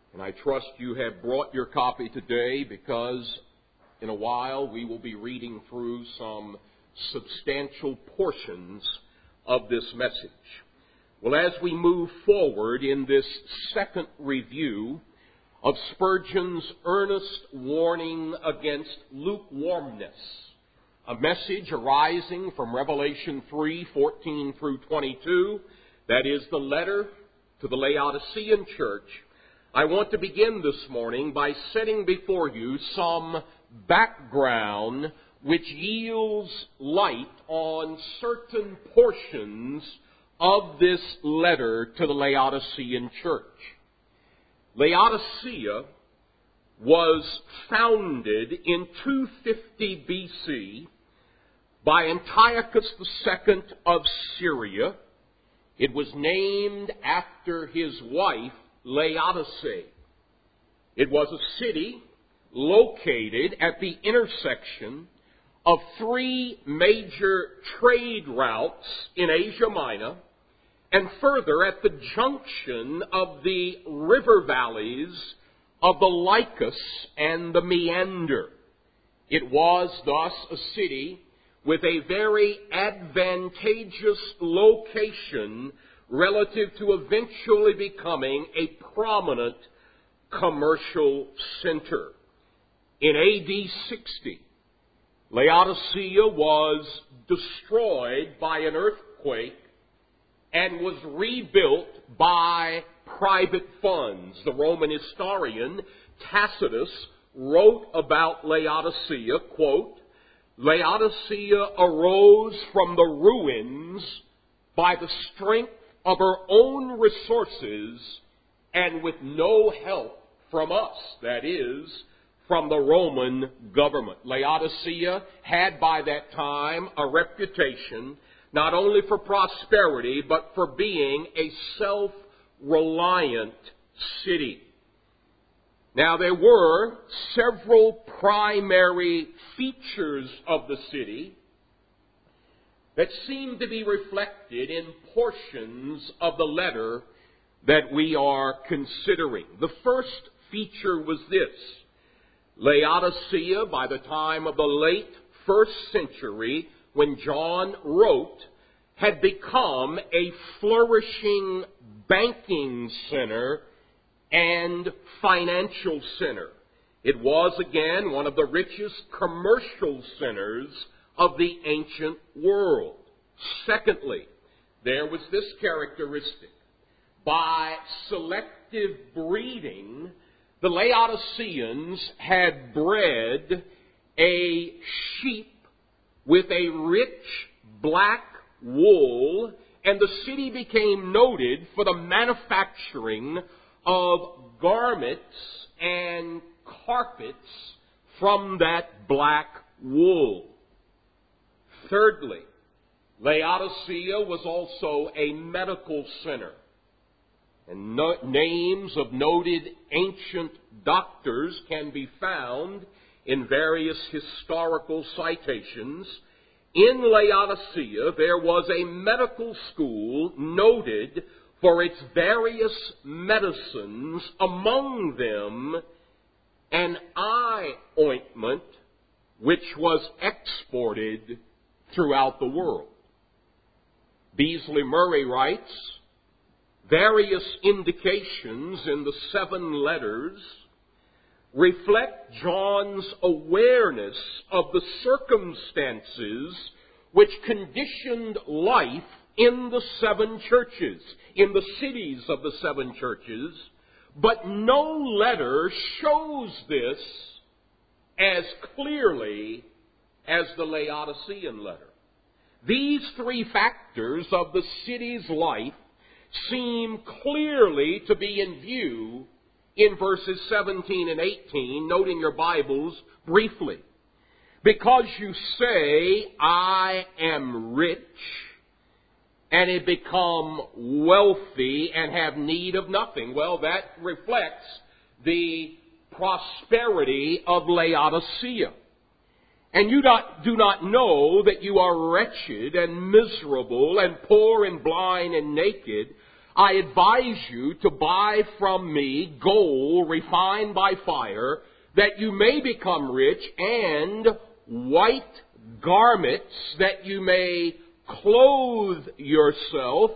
And I trust you have brought your copy today because in a while we will be reading through some substantial portions of this message. Well, as we move forward in this second review of Spurgeon's earnest warning against lukewarmness, a message arising from Revelation 3:14 through 22, that is the letter to the Laodicean church, I want to begin this morning by setting before you some background which yields light on certain portions of this letter to the Laodicean church. Laodicea was founded in 250 B.C. by Antiochus II of Syria. It was named after his wife, Laodice. It was a city located at the intersection of three major trade routes in Asia Minor, and further at the junction of the river valleys of the Lycus and the Meander. It was thus a city with a very advantageous location relative to eventually becoming a prominent commercial center. In A.D. 60, Laodicea was destroyed by an earthquake and was rebuilt by private funds. The Roman historian Tacitus wrote about Laodicea, quote, Laodicea arose from the ruins by the strength of her own resources and with no help from us, that is, from the Roman government. Laodicea had by that time a reputation not only for prosperity, but for being a self-reliant city. Now, there were several primary features of the city that seem to be reflected in portions of the letter that we are considering. The first feature was this. Laodicea, by the time of the late first century, when John wrote, had become a flourishing banking center and financial center. It was, again, one of the richest commercial centers of the ancient world. Secondly, there was this characteristic. By selective breeding, the Laodiceans had bred a sheep with a rich black wool, and the city became noted for the manufacturing of garments and carpets from that black wool. Thirdly, Laodicea was also a medical center, and names of noted ancient doctors can be found in various historical citations. In Laodicea, there was a medical school noted for its various medicines, among them an eye ointment which was exported throughout the world. Beasley Murray writes, various indications in the 7 letters reflect John's awareness of the circumstances which conditioned life in the 7 churches, in the cities of the 7 churches, but no letter shows this as clearly as the Laodicean letter. These 3 factors of the city's life seem clearly to be in view in verses 17 and 18. Note in your Bibles briefly. Because you say, I am rich, and have become wealthy and have need of nothing. Well, that reflects the prosperity of Laodicea. And you do not know that you are wretched and miserable and poor and blind and naked. I advise you to buy from me gold refined by fire, that you may become rich, and white garments, that you may clothe yourself.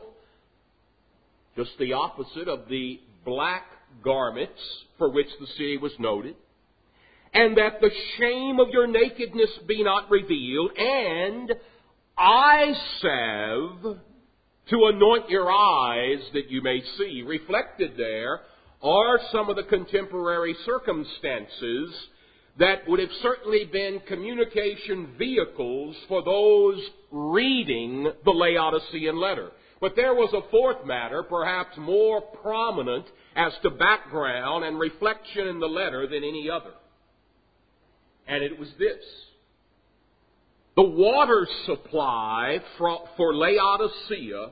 Just the opposite of the black garments for which the city was noted. And that the shame of your nakedness be not revealed, and eye salve to anoint your eyes that you may see. Reflected there are some of the contemporary circumstances that would have certainly been communication vehicles for those reading the Laodicean letter. But there was a fourth matter, perhaps more prominent as to background and reflection in the letter than any other. And it was this. The water supply for Laodicea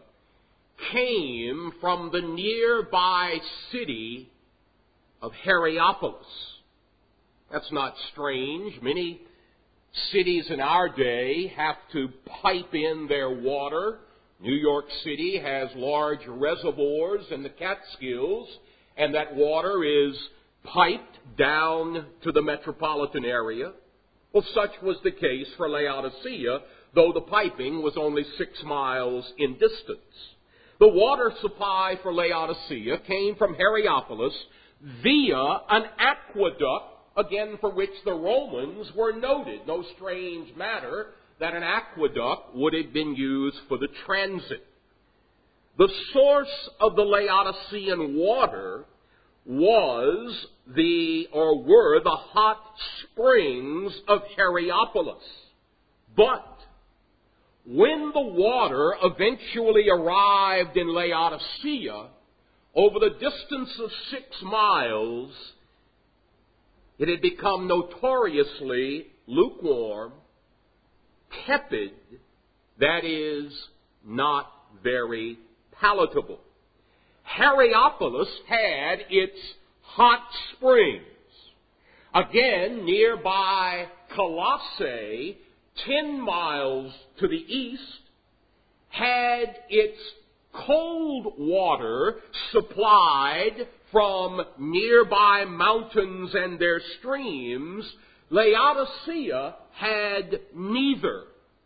came from the nearby city of Hierapolis. That's not strange. Many cities in our day have to pipe in their water. New York City has large reservoirs in the Catskills, and that water is piped down to the metropolitan area. Well, such was the case for Laodicea, though the piping was only 6 miles in distance. The water supply for Laodicea came from Hierapolis via an aqueduct, again for which the Romans were noted. No strange matter that an aqueduct would have been used for the transit. The source of the Laodicean water were the hot springs of Hierapolis. But when the water eventually arrived in Laodicea, over the distance of 6 miles, it had become notoriously lukewarm, tepid, that is, not very palatable. Hierapolis had its hot springs. Again, nearby Colossae, 10 miles to the east, had its cold water supplied from nearby mountains and their streams. Laodicea had neither.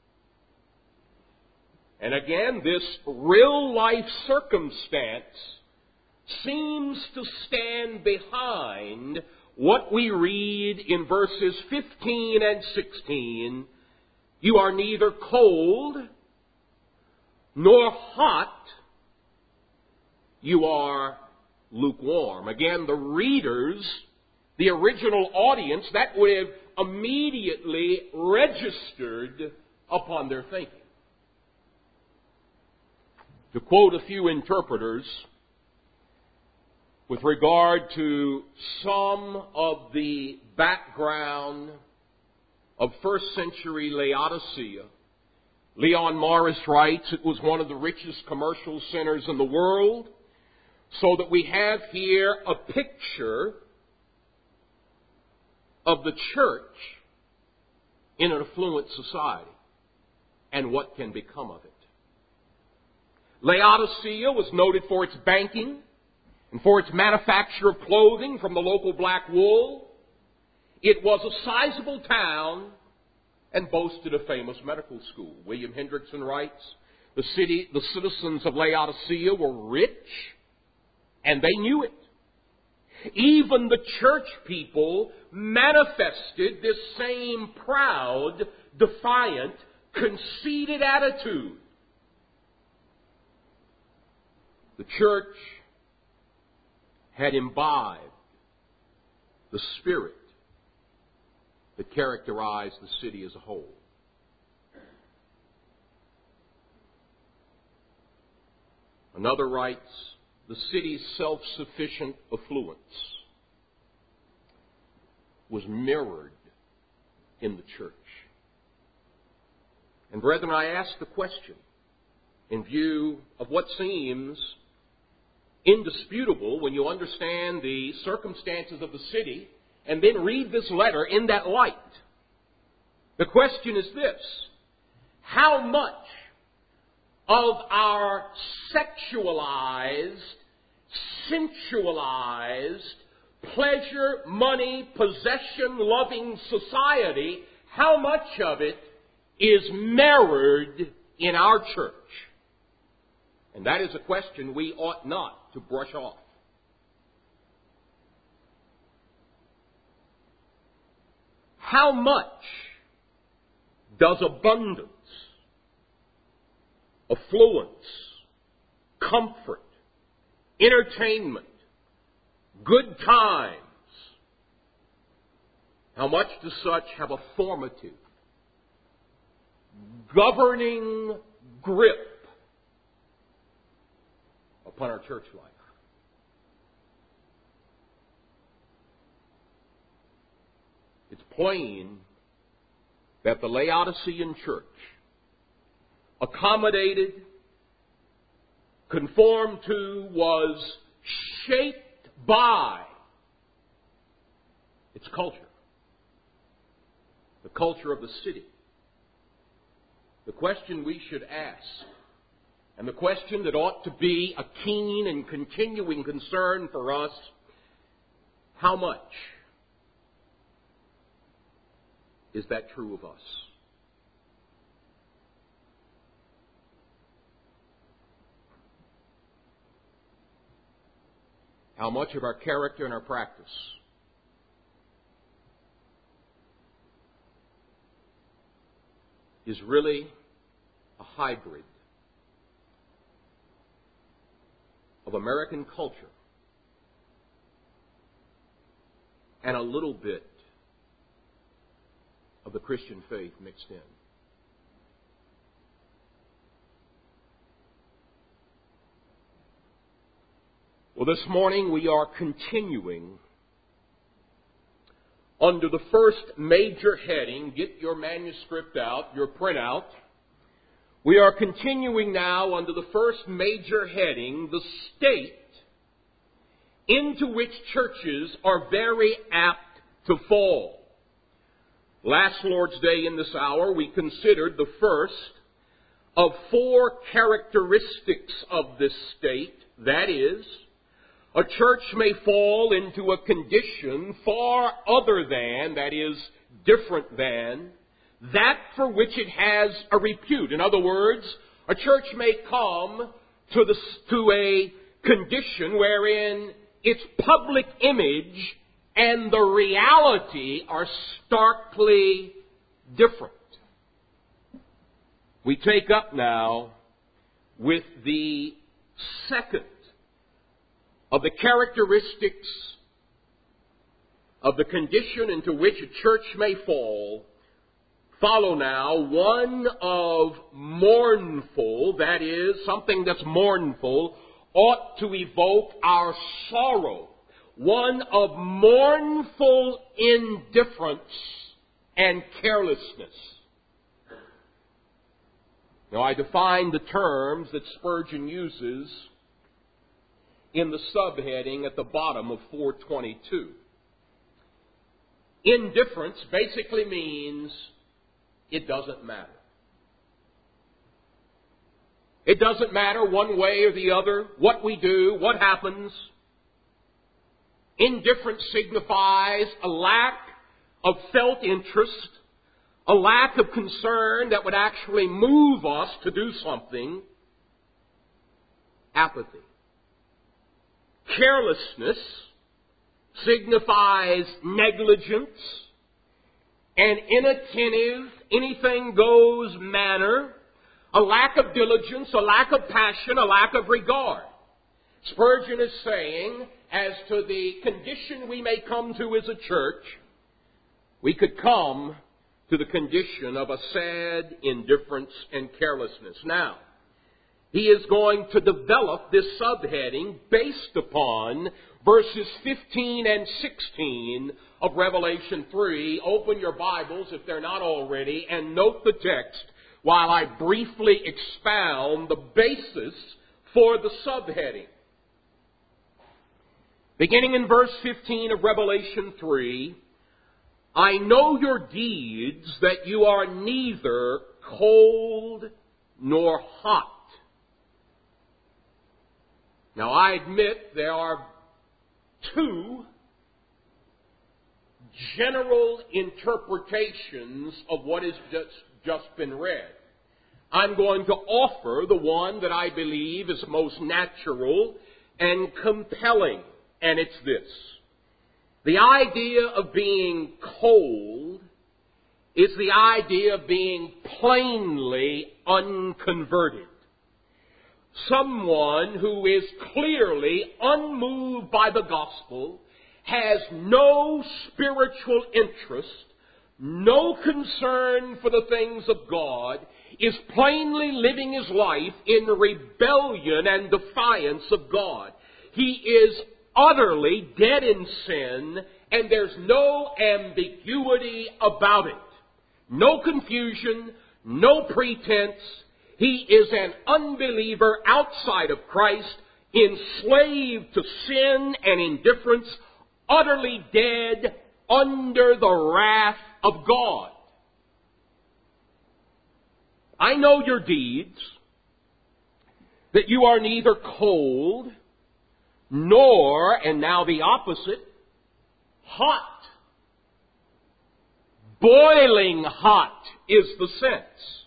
And again, this real-life circumstance seems to stand behind what we read in verses 15 and 16. You are neither cold nor hot. You are lukewarm. Again, the readers, the original audience, that would have immediately registered upon their thinking. To quote a few interpreters, with regard to some of the background of first century Laodicea, Leon Morris writes, it was one of the richest commercial centers in the world, so that we have here a picture of the church in an affluent society and what can become of it. Laodicea was noted for its banking and for its manufacture of clothing from the local black wool. It was a sizable town and boasted a famous medical school. William Hendrickson writes, the citizens of Laodicea were rich, and they knew it. Even the church people manifested this same proud, defiant, conceited attitude. The church had imbibed the spirit that characterized the city as a whole. Another writes, the city's self-sufficient affluence was mirrored in the church. And brethren, I ask the question, in view of what seems indisputable when you understand the circumstances of the city and then read this letter in that light. The question is this: how much of our sexualized, sensualized, pleasure, money, possession-loving society, how much of it is mirrored in our church? And that is a question we ought not to brush off. How much does abundance, affluence, comfort, entertainment, good times, how much does such have a formative, governing grip upon our church life? It's plain that the Laodicean church accommodated, conformed to, was shaped by its culture, the culture of the city. The question we should ask, and the question that ought to be a keen and continuing concern for us, how much is that true of us? How much of our character and our practice is really a hybrid of American culture and a little bit of the Christian faith mixed in? Well, this morning we are continuing under the first major heading. Get your manuscript out, your printout. We are continuing now under the first major heading, the state into which churches are very apt to fall. Last Lord's Day in this hour, we considered the first of four characteristics of this state. That is, a church may fall into a condition far other than, that is, different than, that for which it has a repute. In other words, a church may come to a condition wherein its public image and the reality are starkly different. We take up now with the second of the characteristics of the condition into which a church may fall. Follow now one of mournful, that is, something that's mournful, ought to evoke our sorrow. One of mournful indifference and carelessness. Now, I define the terms that Spurgeon uses in the subheading at the bottom of 422. Indifference basically means it doesn't matter. It doesn't matter one way or the other what we do, what happens. Indifference signifies a lack of felt interest, a lack of concern that would actually move us to do something. Apathy. Carelessness signifies negligence, an inattentive, anything-goes manner, a lack of diligence, a lack of passion, a lack of regard. Spurgeon is saying, as to the condition we may come to as a church, we could come to the condition of a sad indifference and carelessness. Now, he is going to develop this subheading based upon verses 15 and 16 of Revelation 3. Open your Bibles, if they're not already, and note the text while I briefly expound the basis for the subheading. Beginning in verse 15 of Revelation 3, I know your deeds, that you are neither cold nor hot. Now, I admit there are two general interpretations of what has just been read. I'm going to offer the one that I believe is most natural and compelling, and it's this. The idea of being cold is the idea of being plainly unconverted. Someone who is clearly unmoved by the gospel, has no spiritual interest, no concern for the things of God, is plainly living his life in rebellion and defiance of God. He is utterly dead in sin, and there's no ambiguity about it. No confusion, no pretense. He is an unbeliever outside of Christ, enslaved to sin and indifference, utterly dead under the wrath of God. I know your deeds, that you are neither cold nor, and now the opposite, hot. Boiling hot is the sense.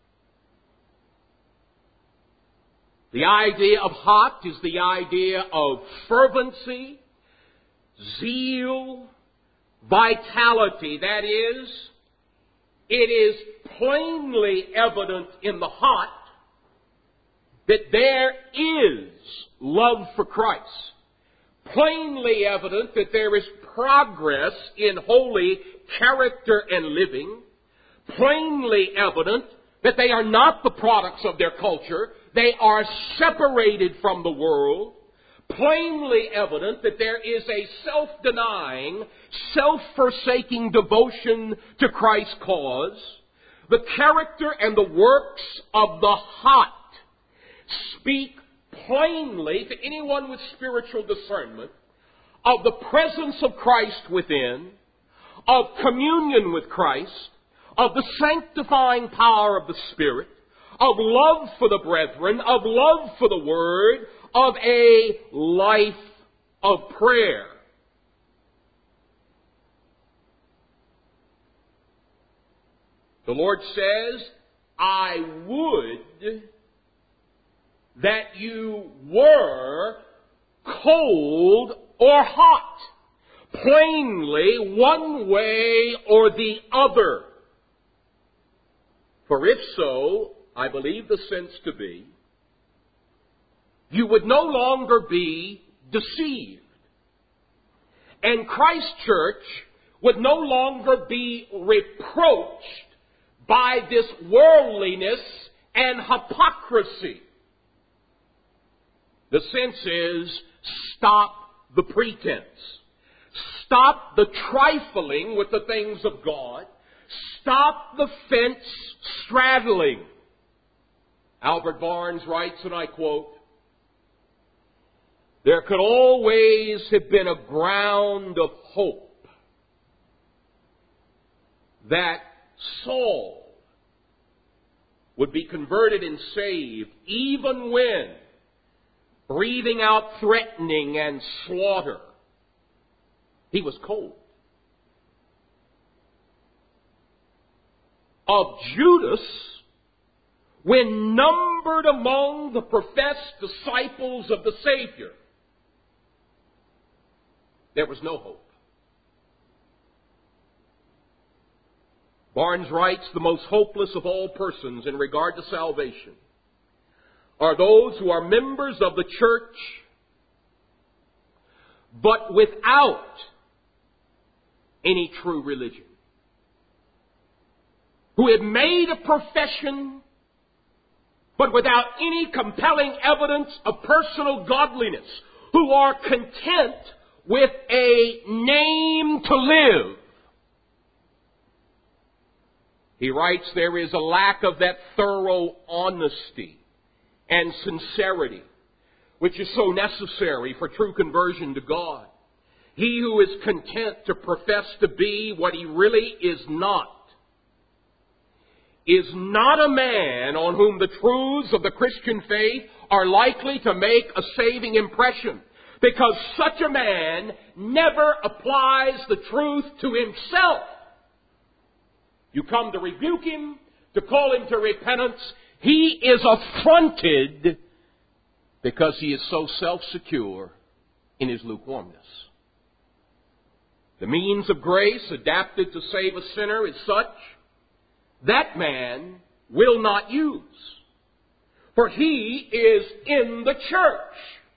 The idea of hot is the idea of fervency, zeal, vitality. That is, it is plainly evident in the hot that there is love for Christ. Plainly evident that there is progress in holy character and living. Plainly evident that they are not the products of their culture. They are separated from the world. Plainly evident that there is a self-denying, self-forsaking devotion to Christ's cause. The character and the works of the hot speak plainly to anyone with spiritual discernment of the presence of Christ within, of communion with Christ, of the sanctifying power of the Spirit, of love for the brethren, of love for the Word, of a life of prayer. The Lord says, I would that you were cold or hot. Plainly, one way or the other. For if so, I believe the sense to be, you would no longer be deceived. And Christ Church would no longer be reproached by this worldliness and hypocrisy. The sense is, stop the pretense. Stop the trifling with the things of God. Stop the fence straddling. Albert Barnes writes, and I quote, there could always have been a ground of hope that Saul would be converted and saved even when breathing out threatening and slaughter, he was cold. Of Judas, when numbered among the professed disciples of the Savior, there was no hope. Barnes writes, the most hopeless of all persons in regard to salvation are those who are members of the church, but without any true religion. Who have made a profession, but without any compelling evidence of personal godliness. Who are content with a name to live. He writes, there is a lack of that thorough honesty and sincerity, which is so necessary for true conversion to God. He who is content to profess to be what he really is not is not a man on whom the truths of the Christian faith are likely to make a saving impression, because such a man never applies the truth to himself. You come to rebuke him, to call him to repentance. He is affronted because he is so self-secure in his lukewarmness. The means of grace adapted to save a sinner is such that man will not use, for he is in the church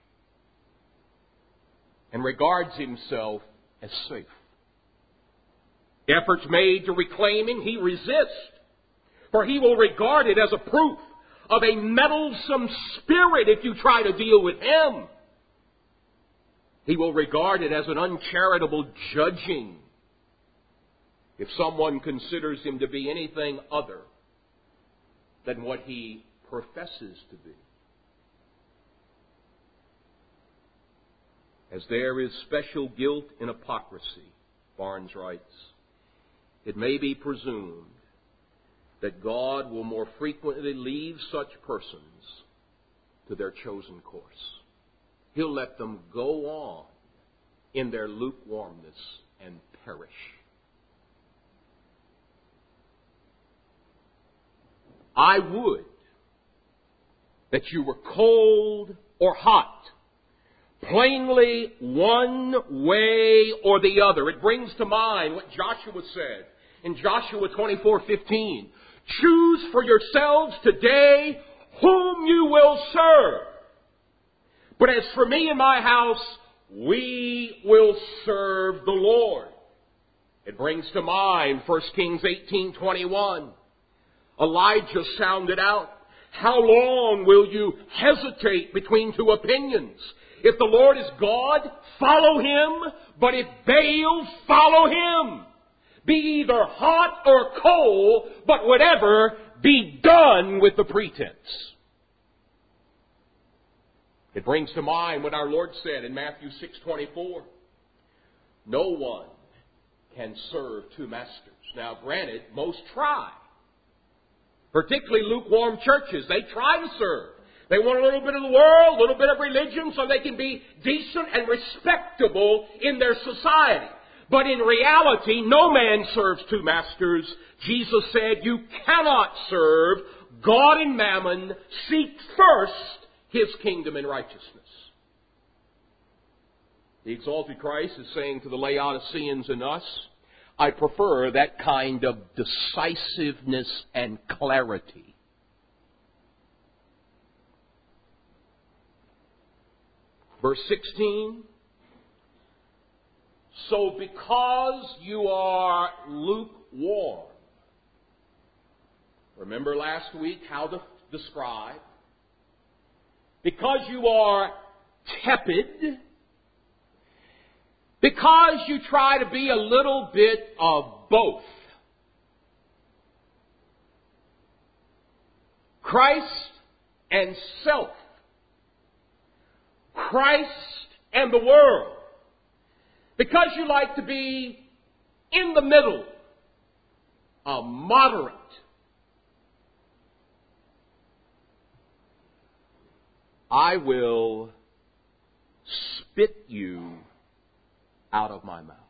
and regards himself as safe. Efforts made to reclaim him, he resists, for he will regard it as a proof of a meddlesome spirit if you try to deal with him. He will regard it as an uncharitable judging if someone considers him to be anything other than what he professes to be. As there is special guilt in hypocrisy, Barnes writes, it may be presumed that God will more frequently leave such persons to their chosen course. He'll let them go on in their lukewarmness and perish. I would that you were cold or hot, plainly one way or the other. It brings to mind what Joshua said in Joshua 24:15. Choose for yourselves today whom you will serve. But as for me and my house, we will serve the Lord. It brings to mind 1 Kings 18:21. Elijah sounded out, how long will you hesitate between two opinions? If the Lord is God, follow Him. But if Baal, follow him. Be either hot or cold, but whatever, be done with the pretense. It brings to mind what our Lord said in Matthew 6:24. No one can serve two masters. Now, granted, most try. Particularly lukewarm churches. They try to serve. They want a little bit of the world, a little bit of religion, so they can be decent and respectable in their society. But in reality, no man serves two masters. Jesus said, you cannot serve God and mammon. Seek first His kingdom and righteousness. The exalted Christ is saying to the Laodiceans and us, I prefer that kind of decisiveness and clarity. Verse 16. So because you are lukewarm. Remember last week how to describe. Because you are tepid. Because you try to be a little bit of both. Christ and self. Christ and the world. Because you like to be in the middle, a moderate. I will spit you out of my mouth.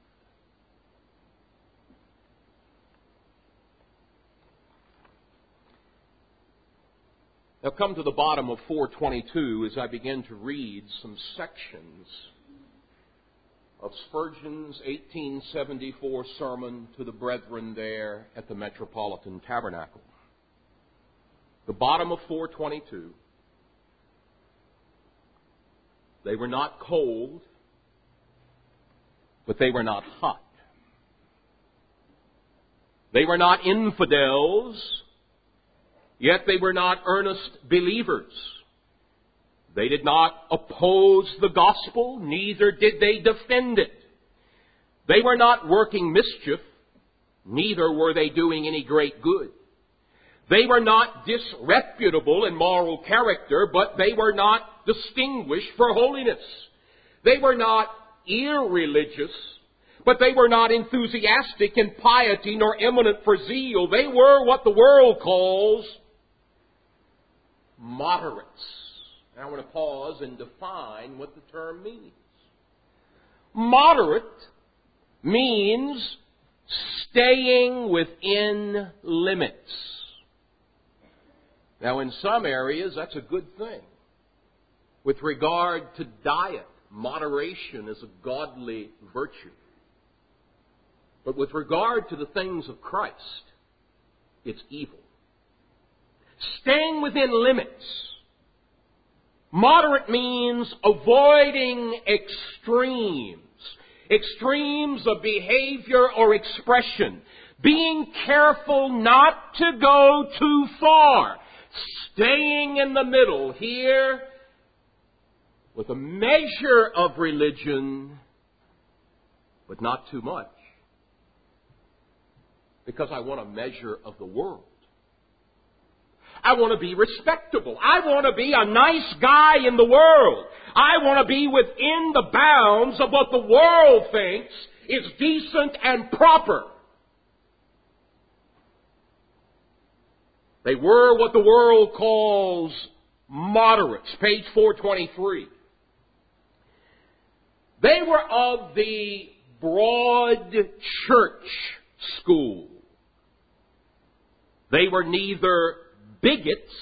Now come to the bottom of 422 as I begin to read some sections of Spurgeon's 1874 sermon to the brethren there at the Metropolitan Tabernacle. The bottom of 422. They were not cold, but they were not hot. They were not infidels, yet they were not earnest believers. They did not oppose the gospel, neither did they defend it. They were not working mischief, neither were they doing any great good. They were not disreputable in moral character, but they were not distinguished for holiness. They were not irreligious, But they were not enthusiastic in piety nor eminent for zeal. They were what the world calls moderates. Now I want to pause and define what the term means. Moderate means staying within limits. Now in some areas that's a good thing. With regard to diet, moderation is a godly virtue. But with regard to the things of Christ, it's evil. Staying within limits. Moderate means avoiding extremes. Extremes of behavior or expression. Being careful not to go too far. Staying in the middle here with a measure of religion, but not too much. Because I want a measure of the world. I want to be respectable. I want to be a nice guy in the world. I want to be within the bounds of what the world thinks is decent and proper. They were what the world calls moderates. Page 423. They were of the broad church school. They were neither bigots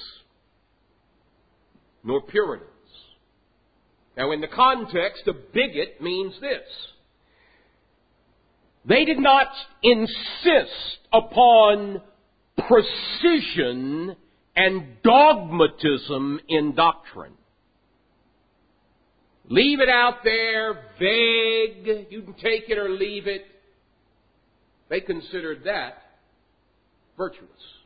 nor Puritans. Now in the context, a bigot means this. They did not insist upon precision and dogmatism in doctrine. Leave it out there, vague, you can take it or leave it. They considered that virtuous.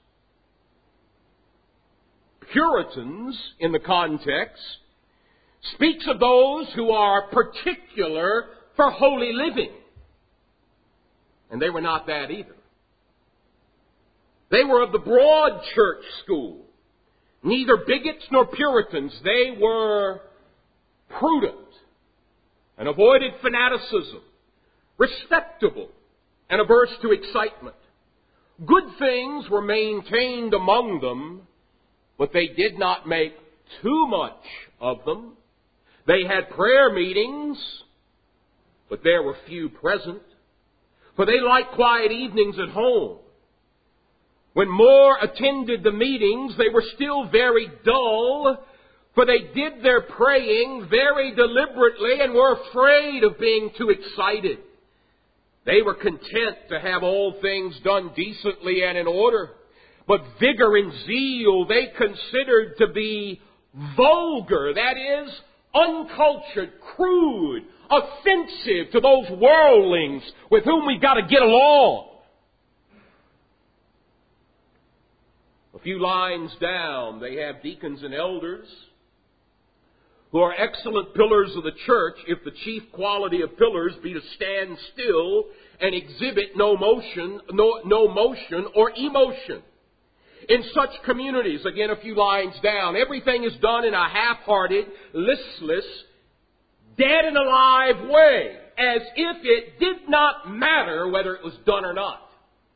Puritans, in the context, speaks of those who are particular for holy living. And they were not that either. They were of the broad church school. Neither bigots nor Puritans. They were prudent and avoided fanaticism, respectable and averse to excitement. Good things were maintained among them, but they did not make too much of them. They had prayer meetings, but there were few present, for they liked quiet evenings at home. When more attended the meetings, they were still very dull, for they did their praying very deliberately and were afraid of being too excited. They were content to have all things done decently and in order. But vigor and zeal they considered to be vulgar, that is, uncultured, crude, offensive to those worldlings with whom we've got to get along. A few lines down, they have deacons and elders who are excellent pillars of the church if the chief quality of pillars be to stand still and exhibit no motion or emotion. In such communities, again a few lines down, everything is done in a half-hearted, listless, dead and alive way, as if it did not matter whether it was done or not.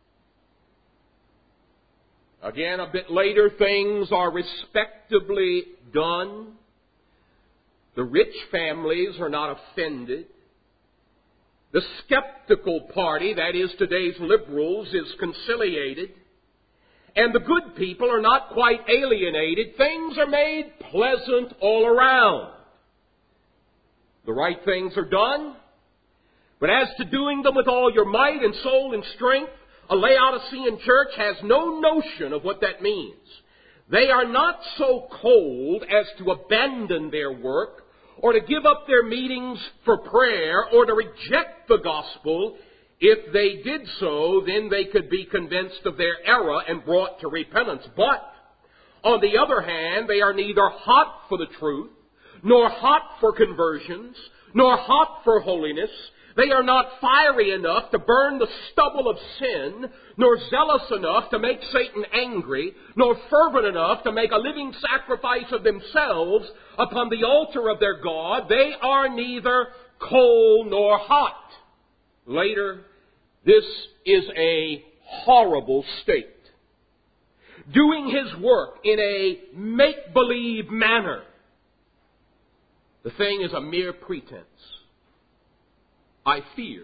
Again, a bit later, things are respectably done. The rich families are not offended. The skeptical party, that is today's liberals, is conciliated. And the good people are not quite alienated. Things are made pleasant all around. The right things are done. But as to doing them with all your might and soul and strength, a Laodicean church has no notion of what that means. They are not so cold as to abandon their work or to give up their meetings for prayer or to reject the gospel. If they did so, then they could be convinced of their error and brought to repentance. But, on the other hand, they are neither hot for the truth, nor hot for conversions, nor hot for holiness. They are not fiery enough to burn the stubble of sin, nor zealous enough to make Satan angry, nor fervent enough to make a living sacrifice of themselves upon the altar of their God. They are neither cold nor hot. later, this is a horrible state. Doing his work in a make-believe manner. The thing is a mere pretense. I fear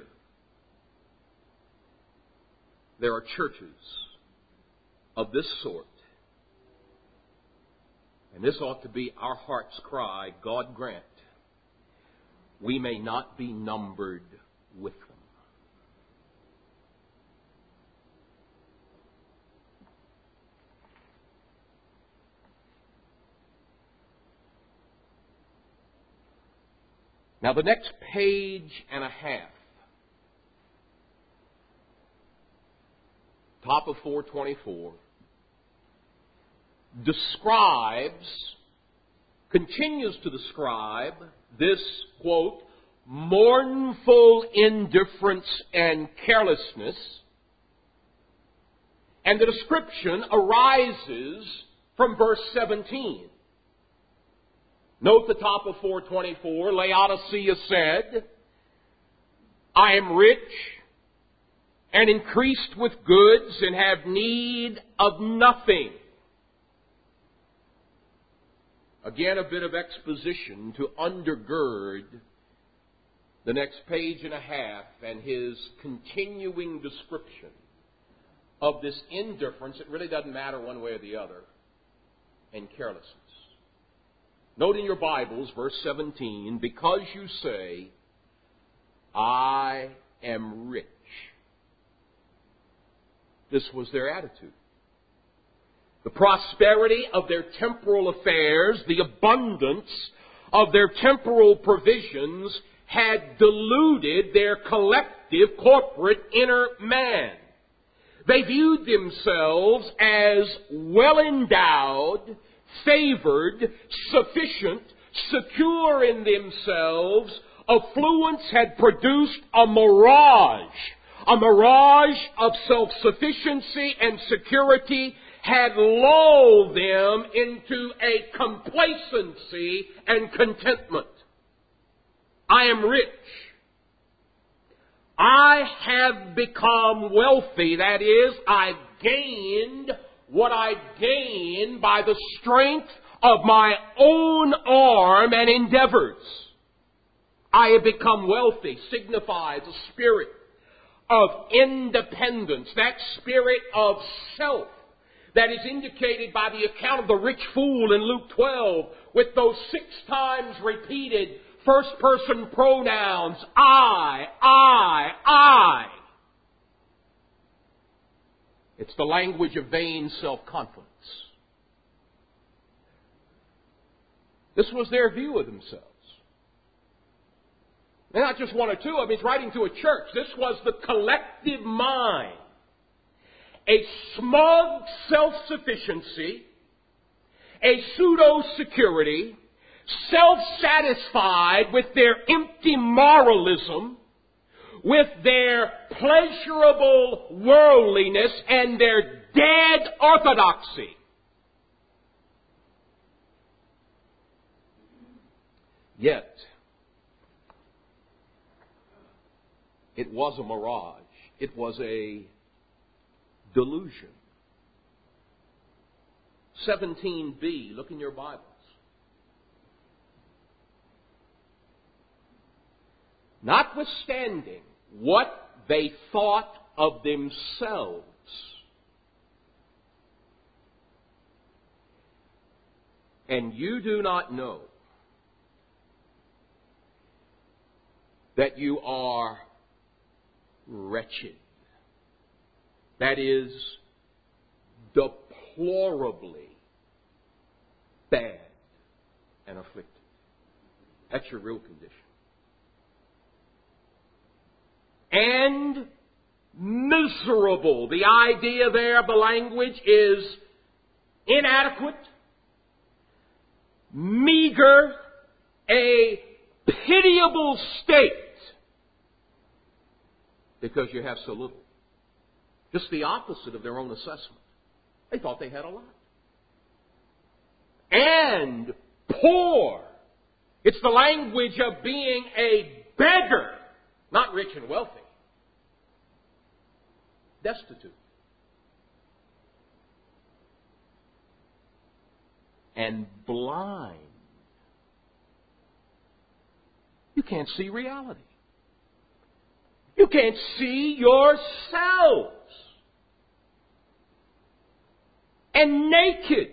there are churches of this sort. And this ought to be our heart's cry. God grant we may not be numbered with them. Now the next page and a half, top of 424, continues to describe this, quote, mournful indifference and carelessness. And the description arises from verse 17. Note the top of 424, Laodicea said, I am rich and increased with goods and have need of nothing. Again, a bit of exposition to undergird the next page and a half and his continuing description of this indifference. It really doesn't matter one way or the other, and carelessness. Note in your Bibles, verse 17, because you say, I am rich. This was their attitude. The prosperity of their temporal affairs, the abundance of their temporal provisions had deluded their collective corporate inner man. They viewed themselves as well endowed, favored, sufficient, secure in themselves. Affluence had produced a mirage of self-sufficiency and security had lulled them into a complacency and contentment. I am rich. I have become wealthy. That is, I've gained what I gain by the strength of my own arm and endeavors. I have become wealthy signifies a spirit of independence, that spirit of self that is indicated by the account of the rich fool in Luke 12 with those 6 times repeated first-person pronouns, I. It's the language of vain self-confidence. This was their view of themselves. And not just one or two. I mean, it's writing to a church. This was the collective mind. A smug self-sufficiency, a pseudo-security, self-satisfied with their empty moralism, with their pleasurable worldliness and their dead orthodoxy. Yet, it was a mirage. It was a delusion. 17b, look in your Bibles. Notwithstanding what they thought of themselves, and you do not know that you are wretched. That is deplorably bad and afflicted. That's your real condition. And miserable. The idea there of the language is inadequate, meager, a pitiable state because you have so little. Just the opposite of their own assessment. They thought they had a lot. And poor. It's the language of being a beggar. Not rich and wealthy. destitute, and blind. You can't see reality. You can't see yourselves. And naked.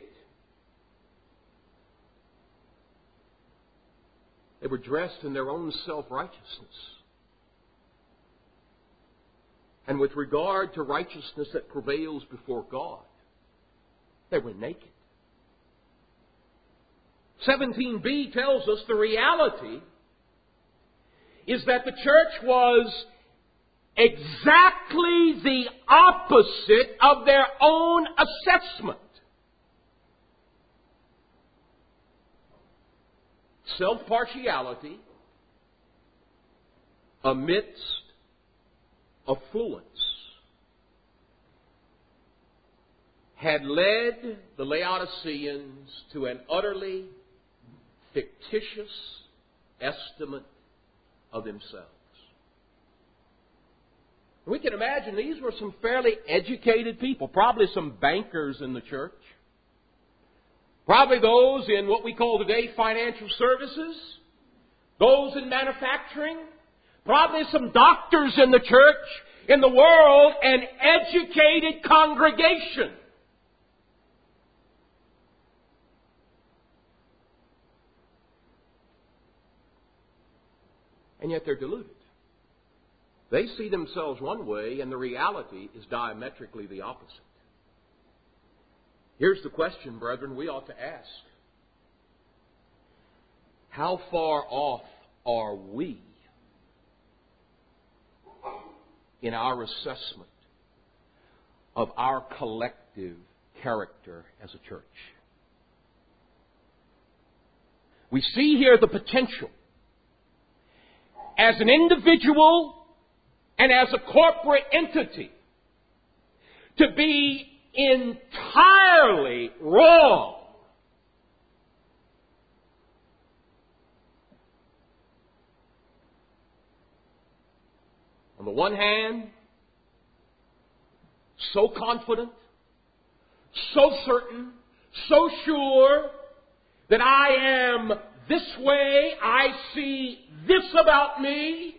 They were dressed in their own self-righteousness. And with regard to righteousness that prevails before God, they were naked. 17b tells us the reality is that the church was exactly the opposite of their own assessment. Self-partiality amidst affluence had led the Laodiceans to an utterly fictitious estimate of themselves. We can imagine these were some fairly educated people, probably some bankers in the church, probably those in what we call today financial services, those in manufacturing, probably some doctors in the church, in the world, an educated congregation. And yet they're deluded. They see themselves one way, and the reality is diametrically the opposite. Here's the question, brethren, we ought to ask. How far off are we in our assessment of our collective character as a church? We see here the potential as an individual and as a corporate entity to be entirely wrong. On the one hand, so confident, so certain, so sure that I am this way, I see this about me,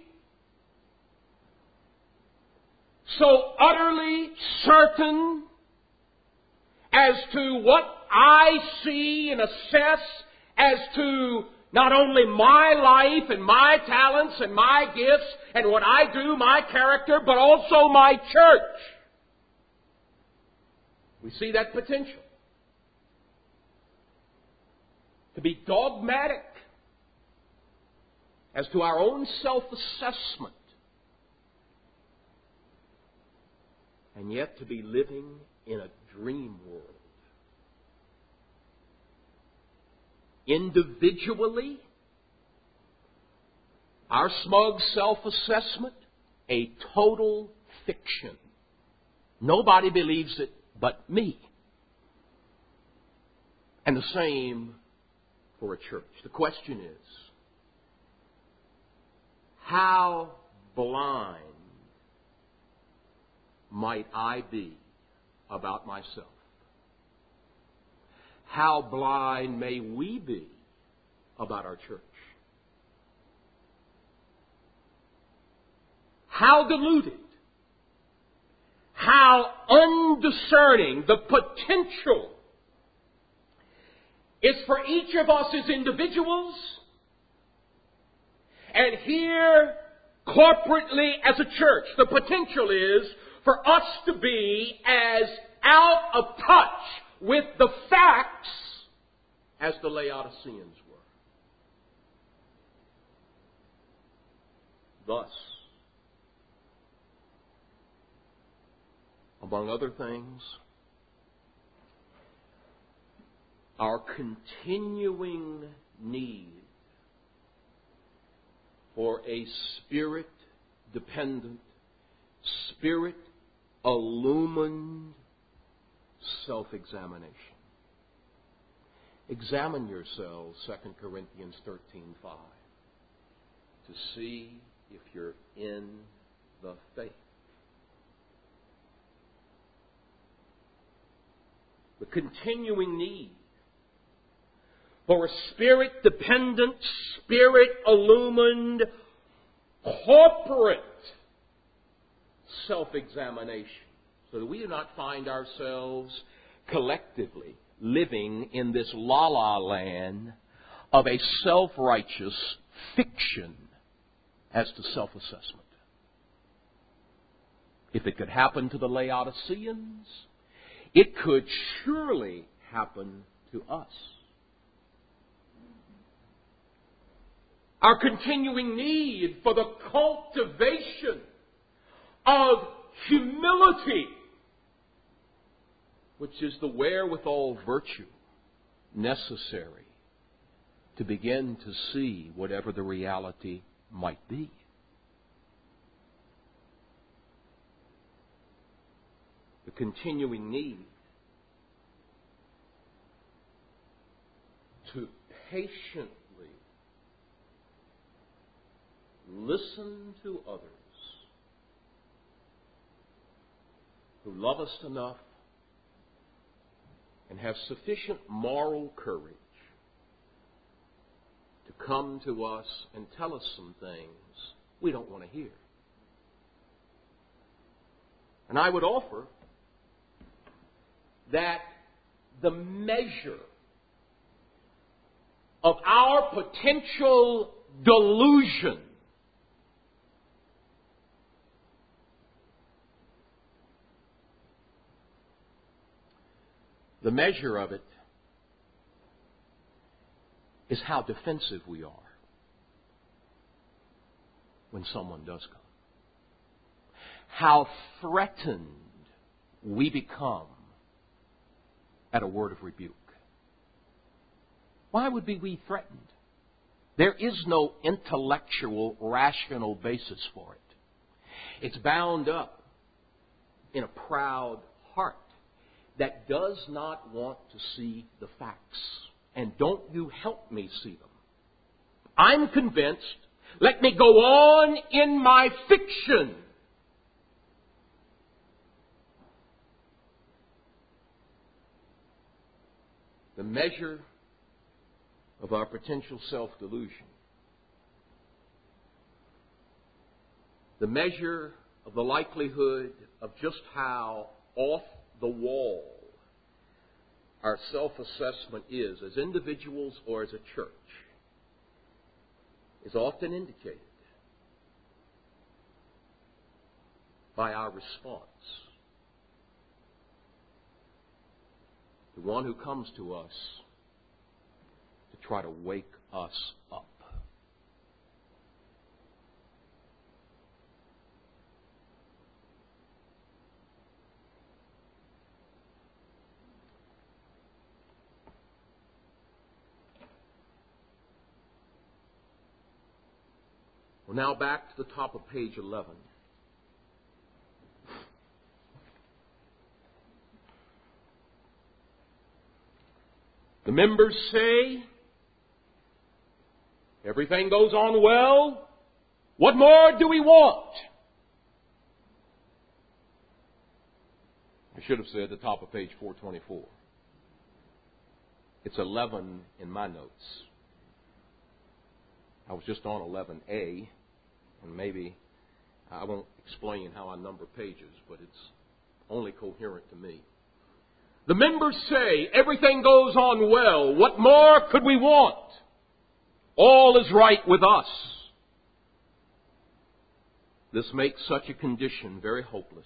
so utterly certain as to what I see and assess as to not only my life and my talents and my gifts and what I do, my character, but also my church. We see that potential to be dogmatic as to our own self-assessment, and yet to be living in a dream world. Individually, our smug self-assessment, a total fiction. Nobody believes it but me. And the same for a church. The question is, how blind might I be about myself? How blind may we be about our church? How deluded, how undiscerning the potential is for each of us as individuals, and here corporately as a church. The potential is for us to be as out of touch with the facts as the Laodiceans were. Thus, among other things, our continuing need for a Spirit-dependent, Spirit-illumined self-examination. Examine yourselves, 2 Corinthians 13:5, to see if you're in the faith. the continuing need for a Spirit-dependent, Spirit-illumined, corporate self-examination, so that we do not find ourselves collectively living in this la-la land of a self-righteous fiction as to self-assessment. If it could happen to the Laodiceans, it could surely happen to us. Our continuing need for the cultivation of humility, which is the wherewithal virtue necessary to begin to see whatever the reality might be. The continuing need to patiently listen to others who love us enough and have sufficient moral courage to come to us and tell us some things we don't want to hear. And I would offer that the measure of our potential delusion is how defensive we are when someone does come. How threatened we become at a word of rebuke. Why would we be threatened? There is no intellectual, rational basis for it. It's bound up in a proud heart that does not want to see the facts. And don't you help me see them. I'm convinced. Let me go on in my fiction. The measure of our potential self-delusion, the measure of the likelihood of just how off the wall our self-assessment is as individuals or as a church is often indicated by our response to one who comes to us to try to wake us up. Well, now back to the top of page 11. The members say, everything goes on well. What more do we want? I should have said the top of page 424. It's 11 in my notes. I was just on 11A, and maybe I won't explain how I number pages, but it's only coherent to me. The members say, everything goes on well. What more could we want? All is right with us. This makes such a condition very hopeless,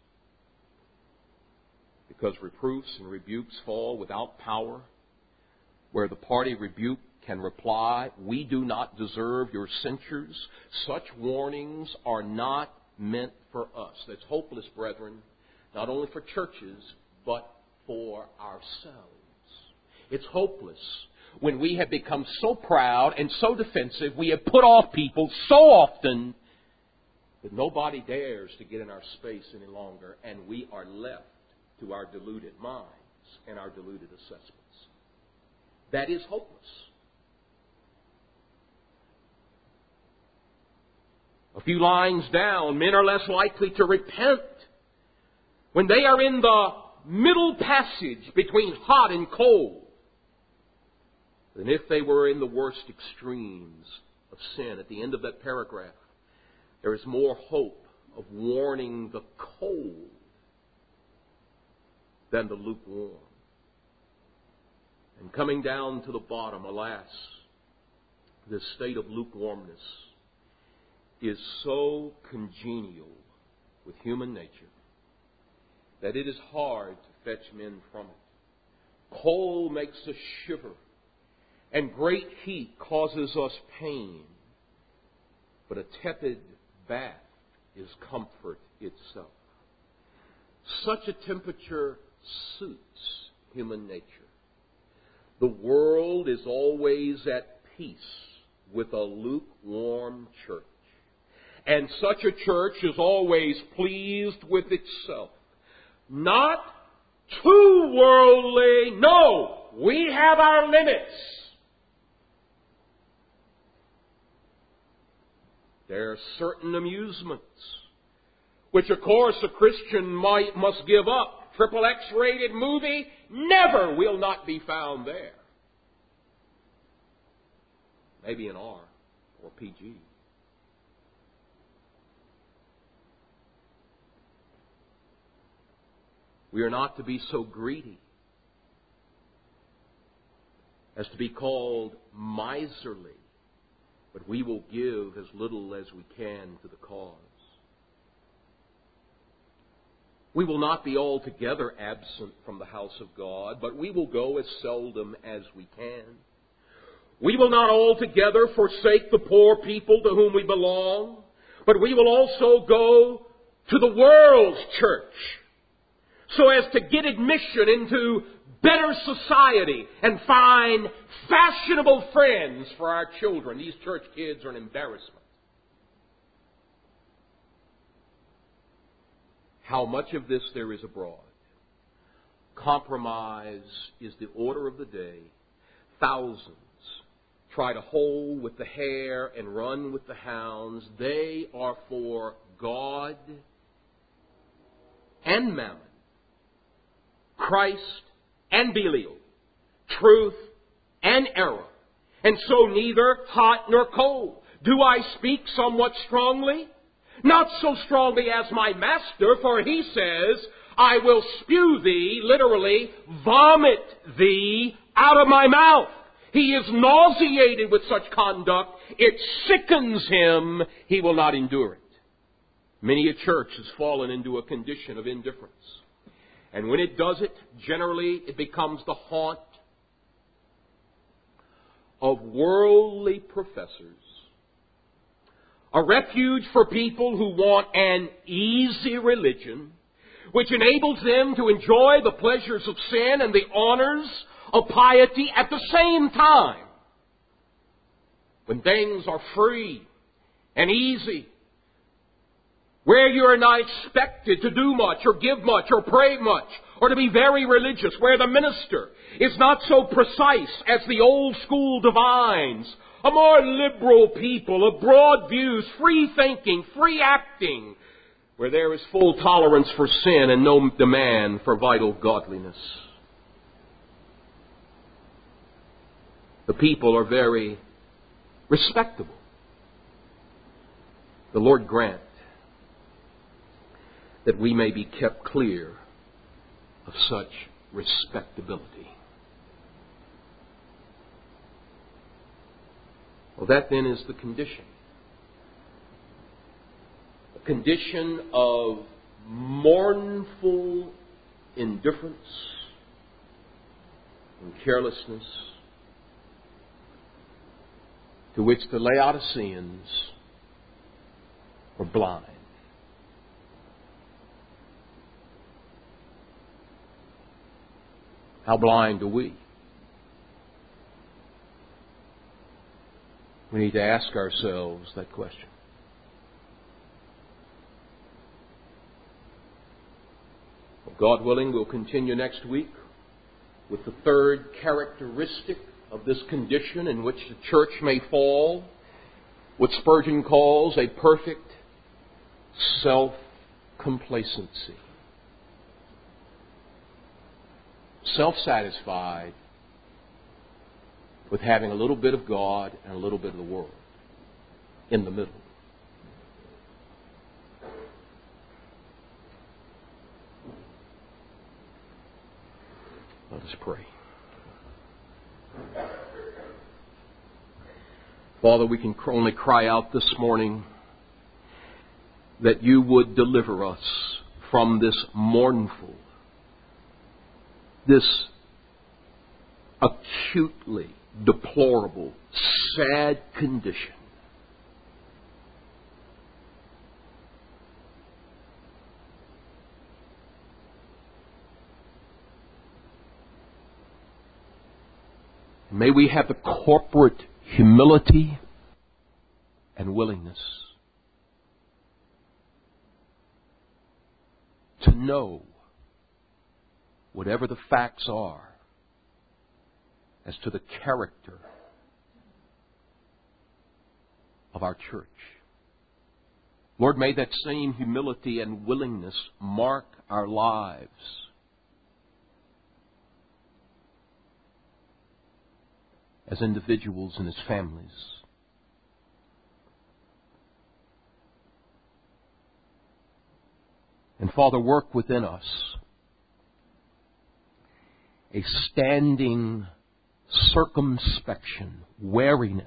because reproofs and rebukes fall without power, where the party rebuked can reply, we do not deserve your censures. Such warnings are not meant for us. That's hopeless, brethren, not only for churches, but for ourselves. It's hopeless when we have become so proud and so defensive, we have put off people so often that nobody dares to get in our space any longer, and we are left to our deluded minds and our deluded assessments. That is hopeless. A few lines down, men are less likely to repent when they are in the middle passage between hot and cold than if they were in the worst extremes of sin. At the end of that paragraph, there is more hope of warning the cold than the lukewarm. And coming down to the bottom, alas, this state of lukewarmness is so congenial with human nature that it is hard to fetch men from it. Coal makes us shiver, and great heat causes us pain. But a tepid bath is comfort itself. Such a temperature suits human nature. The world is always at peace with a lukewarm church. And such a church is always pleased with itself. Not too worldly. No, we have our limits. There are certain amusements which, of course, a Christian must give up. XXX rated movie never will not be found there. Maybe an R or PG. We are not to be so greedy as to be called miserly, but we will give as little as we can to the cause. We will not be altogether absent from the house of God, but we will go as seldom as we can. We will not altogether forsake the poor people to whom we belong, but we will also go to the world's church so as to get admission into better society and find fashionable friends for our children. These church kids are an embarrassment. How much of this there is abroad. Compromise is the order of the day. Thousands try to hold with the hare and run with the hounds. They are for God and mammon, Christ and Belial, truth and error, and so neither hot nor cold. Do I speak somewhat strongly? Not so strongly as my master, for he says, I will spew thee, literally, vomit thee out of my mouth. He is nauseated with such conduct. It sickens him. He will not endure it. Many a church has fallen into a condition of indifference. And when it does it, generally it becomes the haunt of worldly professors. A refuge for people who want an easy religion, which enables them to enjoy the pleasures of sin and the honors of piety at the same time. When things are free and easy, where you are not expected to do much or give much or pray much or to be very religious, where the minister is not so precise as the old school divines, a more liberal people of broad views, free thinking, free acting, where there is full tolerance for sin and no demand for vital godliness. The people are very respectable. The Lord grant that we may be kept clear of such respectability. Well, that then is the condition. A condition of mournful indifference and carelessness to which the Laodiceans were blind. How blind are we? We need to ask ourselves that question. Well, God willing, we'll continue next week with the third characteristic of this condition in which the church may fall, what Spurgeon calls a perfect self-complacency. self-satisfied with having a little bit of God and a little bit of the world in the middle. Let us pray. Father, we can only cry out this morning that you would deliver us from this mournful, this acutely deplorable, sad condition. May we have the corporate humility and willingness to know, whatever the facts are, as to the character of our church. Lord, may that same humility and willingness mark our lives as individuals and as families. And Father, work within us a standing circumspection, wariness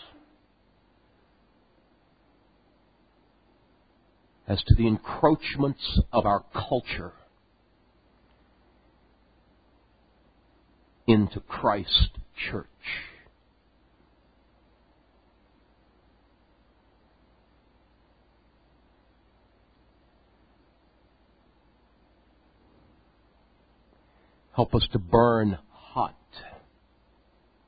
as to the encroachments of our culture into Christ's church. Help us to burn hot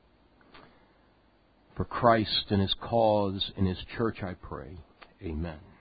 for Christ and His cause and His church, I pray. Amen.